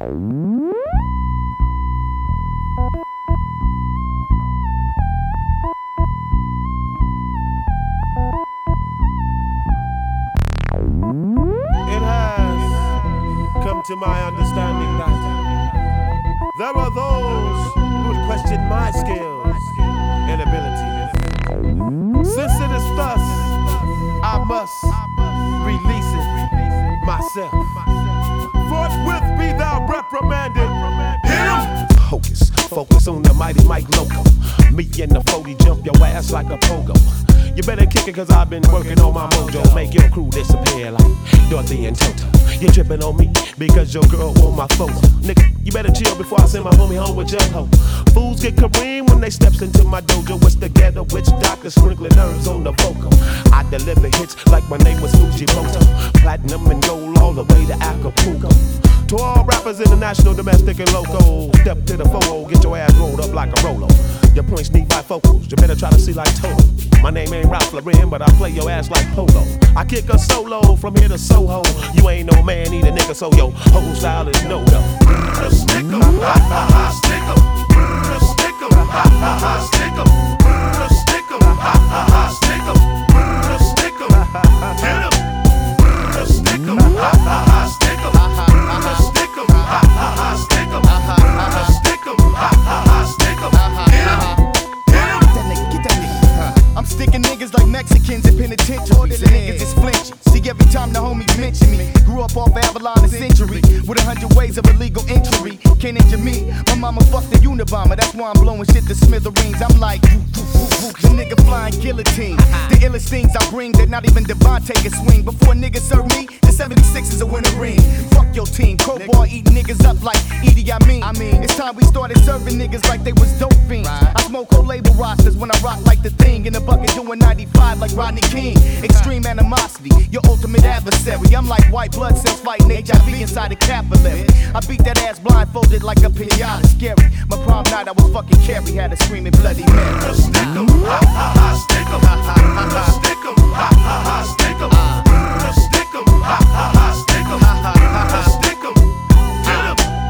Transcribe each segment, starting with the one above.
It has come to my understanding that there are those who would question my skills and abilities. Since it is thus, I must release it myself. Forthwith be thou reprimanded. Hit him! Hocus, focus on the mighty Mike Loco. Me and the 40 jump your ass like a pogo. You better kick it cause I've been working on my mojo. Make your crew disappear like Dorothy and Toto. You tripping on me because your girl want my photo. Nigga, you better chill before I send my homie home with your hoe. Fools get Kareem when they steps into my dojo. It's the ghetto witch doctor sprinkling herbs on the vocal. I deliver hits like my name was Fujimoto. Platinum and gold all the way to Acapulco. To all rappers, international, domestic, and local. Step to the foe, get your ass rolled up like a Rolo. Your points need bifocals, you better try to see like Toto. My name ain't Ralph Lauren, but I play your ass like Polo. I kick a solo from here to Soho. You ain't no man, need a nigga, so yo whole style is no-no. Stick 'em, ha ha ha, stick 'em. Stick 'em, ha ha ha, stick 'em. Stick 'em, ha ha ha, stick 'em. Stick 'em, hit 'em. Stick 'em, ha ha ha, stick 'em. Stick 'em, ha ha ha, stick 'em. Stick 'em, ha ha ha, stick 'em. Hit 'em, hit 'em. Get that nigga. I'm sticking niggas like Mexicans in penitentiaries. The niggas is flinching. See, every time the homies mention me, grew up off Avalon and Century with 100 ways of illegal entry. Can't injure me. My mama fucked the Unabomber. That's why I'm blowing shit to smithereens. I'm like, the nigga flying guillotine. The illest things I bring that not even Devontae can swing. Before niggas serve me, the 76 is a winning ring. Fuck your team. Crowbar eat niggas up like Edie. I mean, it's time we started serving niggas like they was dope fiends. I smoke whole label rosters when I rock like the thing. In the bucket doing 95 like Rodney King. Extreme animosity, your ultimate adversary. I'm like white blood cells fighting HIV inside a capillary. I beat that ass blindfolded like a pinata. Scary. My prom night I was fucking Carrie, had a screaming bloody Mary. Stick 'em, ha ha ha, stick 'em. Stick 'em, ha ha ha, stick 'em. Stick 'em, ha ha ha, stick 'em. Stick 'em, hit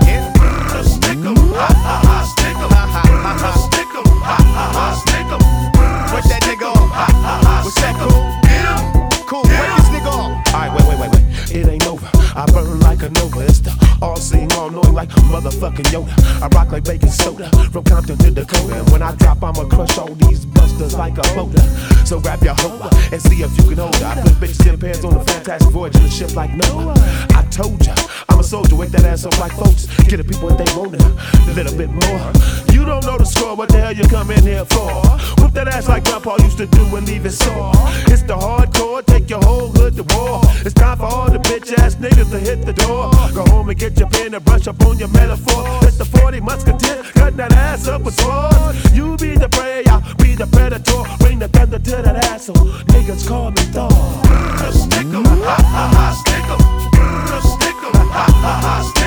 'em. Stick 'em, ha ha ha, stick 'em. Stick 'em, ha ha ha, stick 'em. Break that nigga off. What's that cool? Hit 'em. Cool, break this nigga off. Alright, wait. It ain't over. I burn like a Nova. It's the all-seeing, all-knowing like motherfucking Yoda. I rock like baking soda from Compton to Dakota. And when I drop, I'ma crush all these busters like a boulder. So grab your hoe and see if you can hold her. I put bitches in pairs on a fantastic voyage in a ship like Noah. I told ya, I'm a soldier, wake that ass up like folks. Get the people what they want a little bit more. You don't know the score, what the hell you come in here for? Whip that ass like Grandpa used to do and leave it sore. It's the hardcore, take your whole hood to war. It's time for all the bitch-ass niggas to hit the door. Go home and get your pen and brush up on your metaphor. It's the 40 musketeer, cut that ass up with swords. You be the prey, I'll be the predator. Bring the thunder to that asshole, niggas call me Thor. Stick 'em, ha ha ha, stick 'em. Stick 'em, ha ha ha, stick 'em.